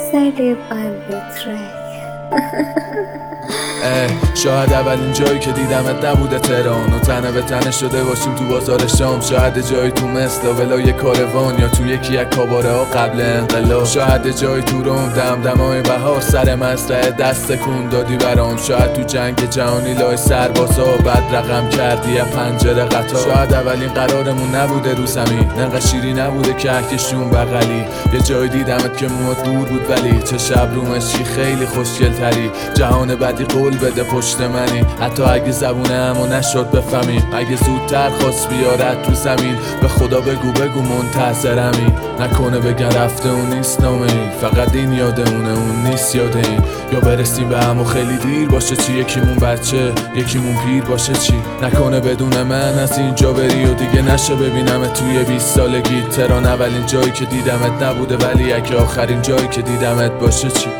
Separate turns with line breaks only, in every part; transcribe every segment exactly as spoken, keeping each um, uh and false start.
Salib on the track.
شاید اولین جایی که دیدمت نبوده تهران و تنه به تنه شده باشیم تو بازار شام. شاید جایی تو مصر ولای کاروان یا تو یکی از کاباره ها قبل انقلاب. شاید جایی تو روم دمدمای بهار سر مزرعه دست کن دادی برام. شاید تو جنگ جهانی لای سربازا بد رقم کردی از پنجره قطار. شاید اولین قرارمون نبوده رو زمین، انقدر شیری نبوده کهکشون بغلی. یه جایی دیدمت که موات دور بود ولی چه شب رومشی خیلی خوشگل تری. جهان بدی قول بده پشت منی، حتی اگه زبونه همو نشد بفهمی. اگه زودتر خواست بیارد تو زمین به خدا بگو بگو منتظرمی. نکنه بگن رفته اون نیست نامه ای، فقط این یادمونه اون نیست یاده این. یا برسیم به همو خیلی دیر باشه چی، یکیمون بچه یکیمون پیر باشه چی. نکنه بدون من از اینجا بری و دیگه نشه ببینمت توی بیست سالگی. تهران اولین جایی که دیدمت نبوده ولی اگه آخرین جایی که دیدمت باشه چی.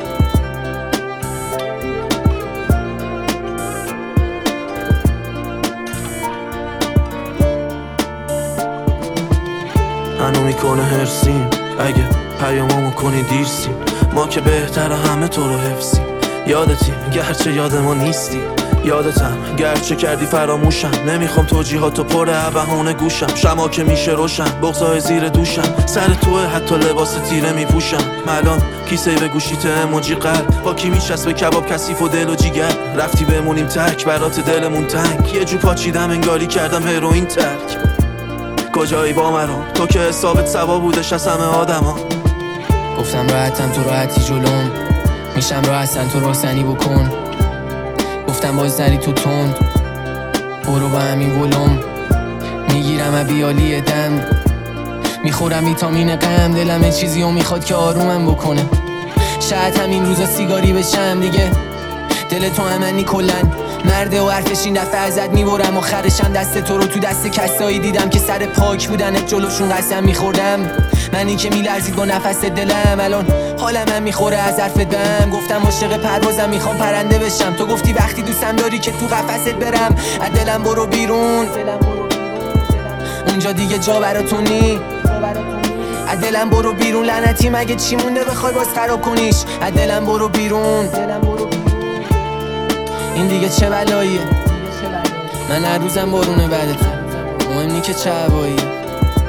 منو میکنه هرسیم اگه پیامامو کنی دیرسیم. ما که بهتره همه تو رو حفظیم. یادتیم گرچه یاد ما نیستی، یادتم گرچه کردی فراموشم. نمیخوام توجیهاتو پر بهونه گوشم. شما که میشه روشن بغضای زیر دوشم. سر توه حتی لباس تیره میپوشم. الان کیسه به گوشیت اموجی قلب با کی میشست به کباب کثیف و دل و جیگر. رفتی بمونیم تک برات دلمون تنگ. یه جو پاچیدم انگاری کردم هروئین ترک. کجایی با مرام تو که حسابت سوا بودش از همه آدما.
گفتم راحتم تو راحتی جلوم، میشم راحتن تو راستنی بکن. گفتم باز زنی تو تند برو با همین ولوم. میگیرم ابیالی دم میخورم ویتامین غم. دلم چیزی رو میخواد که آرومم بکنه. شاید همین روزا سیگاری بشم دیگه. دل تو همنی کلن مرده و حرفش این دفعه ازت میبرم. آخرشم دست تو رو تو دست کسایی دیدم که سر پاک بودنت جلوشون قسم میخوردم. منی که میلرزید با نفس دلم الان حالم هم میخوره از حرفت بهم. گفتم عاشق پروازم میخوام پرنده بشم. تو گفتی وقتی دوستم داری که تو قفست برم. از دلم برو بیرون اونجا دیگه جا براتون نی. از دلم برو بیرون لعنتی مگه چی مونده بخوای باز خراب کنیش. از دلم برو بیرون این دیگه چه بلاییه. من هر روزم بارونه بعد تو مهم نی که چه هواییه.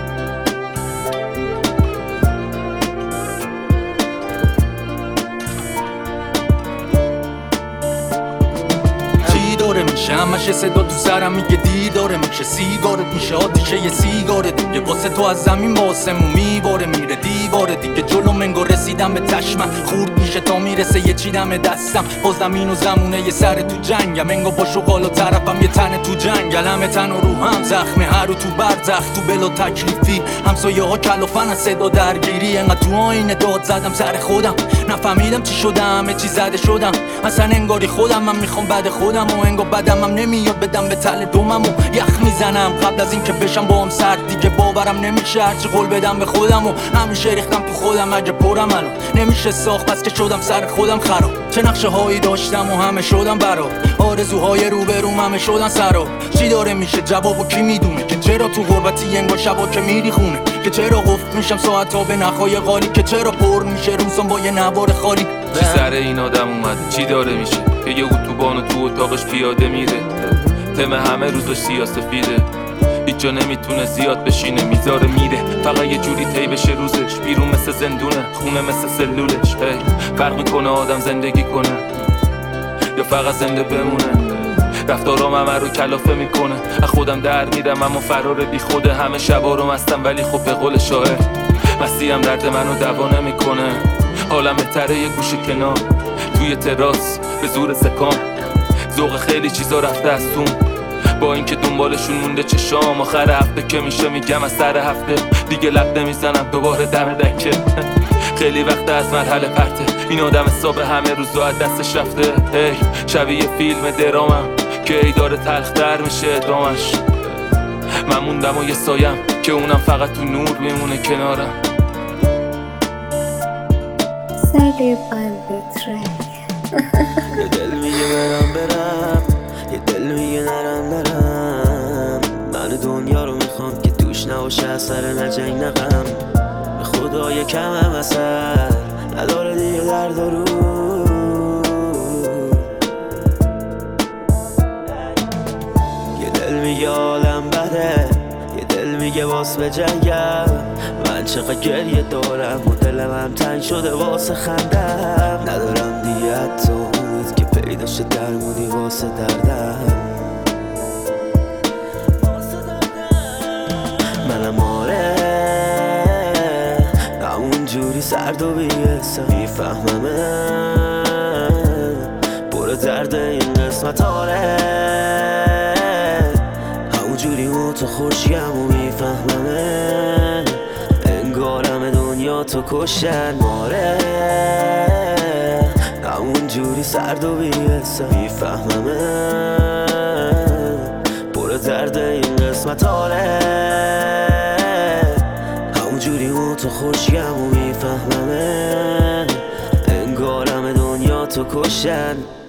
داره میشه همش صدا تو سرم میگه دیداره میشه. سیگارت میشه آتیشه یه سیگاره دیگه. واسه تو از زمین با آسمون میباره میره دیواره دیگه. جلو منگو رسیدم به چشمم خورد میشه تا میرسه یه چیدم دستم. با زمین و زمونه یه سر تو جنگم. منگو با شغال و طرفم یه تنه تو جنگل. همه تن و روحم زخمه هر رو تو برزخ تو بلا تکلیفی. همسایه ها کلافن از صدا درگیری. انقدر تو آینه داد زدم سر خودم نفهمیدم چی شدم. همه چی زده شدم اصلا انگاری خودم. من میخوام بعد خودم و انگار بدم هم نمیاد بدم به تله دومم و یخ میزنم قبل از این که بشم با هم سرد. دیگه باورم نمیشه هرچی قول بدم به خودم و همیشه ریختم تو خودم. اگه پرم الان نمیشه ساخت بس که شدم سر خودم خراب. چه نقشه هایی داشتم و همه شدم برا. آرزوهای روبروم همه شدن سرا. چی داره میشه جوابو کی میدونه که چرا تو غربتی انگار شبا که میری خونه. که چرا قفل میشم ساعت ها به نخای غالی. که چرا پر میشه روزم با یه نوار خالی.
چی سر این آدم اومده چی داره میشه که یه اتوبان و تو اتاقش پیاده میره. تم همه روزش سیاسفیده هیچ جا نمیتونه زیاد بشینه. میذاره میره فقط یه جوری طی بشه روزش. بیرون مثل زندونه خونه مثل سلولش. فرق میکنه آدم زندگی کنه یا فقط زنده بمونه. رفتارام همه رو کلافه میکنه. از خودم در میرم اما فرار بی خوده. همه شبا رو مستم ولی خب به قول شاعر مستی هم درد منو دوا نمیکنه. حالم بهتره یه گوشه کنار توی تراس به زور سکان. ذوق خیلی چیزا رفته از تون با اینکه دنبالشون مونده چشام. آخر هفته که میشه میگم از سر هفته دیگه لب نمیزنم دوباره دم دکه. خیلی وقت از مرحله پرته این آدم حساب همه روزا از دستش رفته. ای شبیه فیلم درامم که ای داره تلختر میشه ادامش. من موندم و یه سایم که اونم فقط تو نور میمونه کنارم.
Salib on the track.
یه دل میگه برم برم یه دل میگه نرم نرم. من دنیا رو میخوام که توش نباشه اثر نه جنگ نه غم. به خدا یکم هم اثر نداره دیگه درد و رو. یه دل میگه عالم بده، یه دل میگه واس به جنگم. من چقدر گریه دارم و دلم هم تنگ شده واسه خندم. ندارم دیگه حتی امید که پیدا شد درمونی واسه دردم. منم آره همون جوری سرد و بی‌حسم، میفهممه پر درد این قسمت. آره همون جوری تو خوشیم و میفهممه انگارم دنیا تو کشن. آره همون جوری سرد و بی‌حسم، میفهممه پر درد این قسمت. آره همون جوری تو خوشیم و میفهممه انگارم دنیا تو کشن.